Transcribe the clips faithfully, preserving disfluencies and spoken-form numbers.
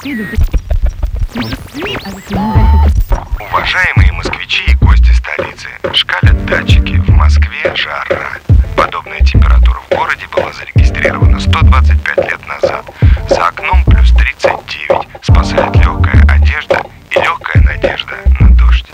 Уважаемые москвичи и гости столицы, шкалят датчики. В Москве жара. Подобная температура в городе была зарегистрирована сто двадцать пять лет назад. За окном плюс тридцать девять. Спасает легкая одежда и легкая надежда на дождь.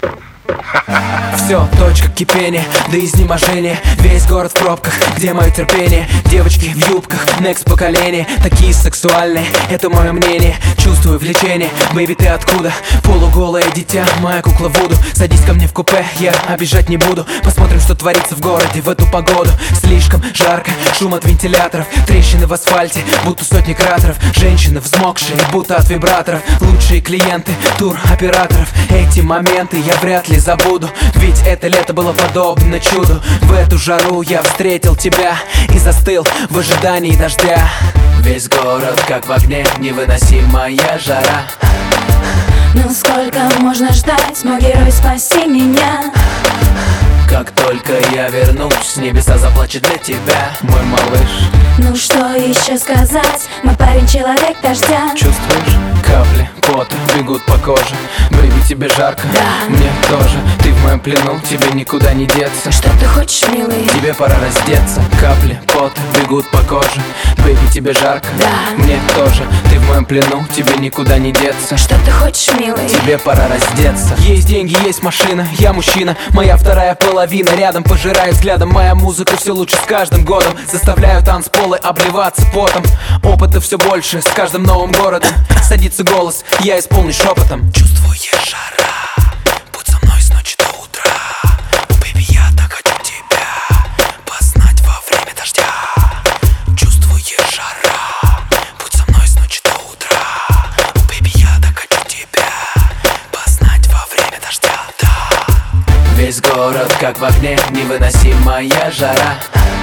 Все, точка кипения, до изнеможения. Весь город в пробках, где мое терпение? Девочки в юбках, next поколение. Такие сексуальные, это мое мнение. Чувствую влечение, бэйби, ты откуда? Полуголое дитя, моя кукла Вуду. Садись ко мне в купе, я обижать не буду. Посмотрим, что творится в городе в эту погоду. Слишком жарко, шум от вентиляторов. Трещины в асфальте, будто сотни кратеров. Женщины взмокшие, будто от вибраторов. Лучшие клиенты, туроператоров. Эти моменты я вряд ли забуду, ведь это лето было подобно чуду. В эту жару я встретил тебя и застыл в ожидании дождя. Весь город как в огне, невыносимая жара. Ну сколько можно ждать, мой герой, спаси меня. Как только я вернусь, с небеса заплачет для тебя, мой малыш. Ну что еще сказать, мой парень человек дождя. Чувствуешь? Капли пота бегут по коже. Бэйби, тебе жарко? Да. Мне тоже. Ты в моем плену, тебе никуда не деться. Что ты хочешь, милый? Тебе пора раздеться. Капли пота бегут по коже. Бэйби, тебе жарко? Да. Мне тоже. Ты в моем плену, тебе никуда не деться. Что ты хочешь, милый? Тебе пора раздеться. Есть деньги, есть машина, я мужчина. Моя вторая половина рядом пожирает взглядом. Моя музыка все лучше с каждым годом. Заставляю танцполы обливаться потом. Опыта все больше с каждым новым городом. Садится голос, я исполню шепотом. Чувствуешь жара, будь со мной с ночи до утра. Бэйби, я так хочу тебя познать во время дождя. Чувствуешь жара, будь со мной с ночи до утра. Бэйби, я так хочу тебя познать во время дождя, да. Весь город как в огне, невыносимая жара.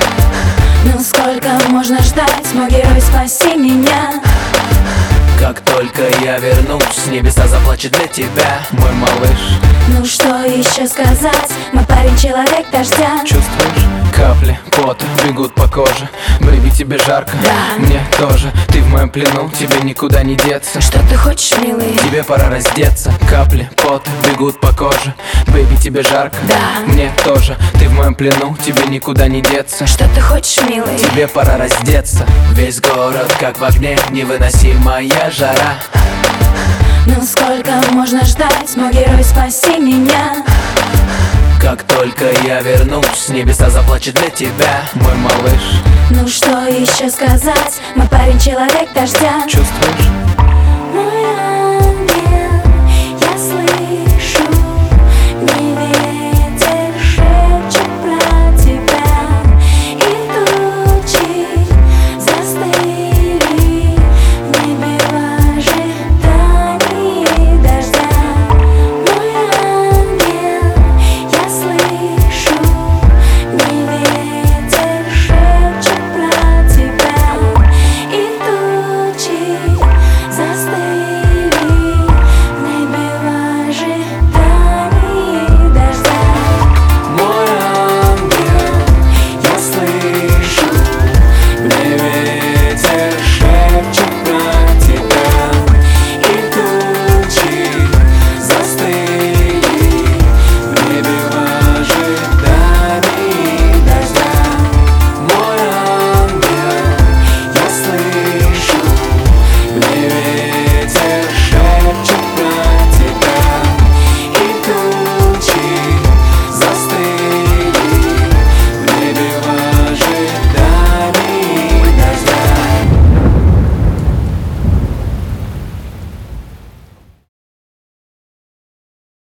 Ну сколько можно ждать, мой герой, спаси меня. Как только я вернусь, с небеса заплачет для тебя, мой малыш. Ну что еще сказать, мой парень человек дождя. Чувствуешь? Капли пота бегут по коже. Бэйби, тебе жарко? Да. Мне тоже. Ты в моем плену, тебе никуда не деться. Что ты хочешь, милый? Тебе пора раздеться. Капли пота бегут по коже. Бэйби, тебе жарко? Да. Мне тоже. Ты в моем плену, тебе никуда не деться. Что ты хочешь, милый? Тебе пора раздеться. Весь город как в огне, невыносимая жара. Ну сколько можно ждать, мой герой, спаси меня. Как только я вернусь, с небеса заплачет для тебя, мой малыш. Ну что еще сказать, мой парень человек дождя. Чувствуешь?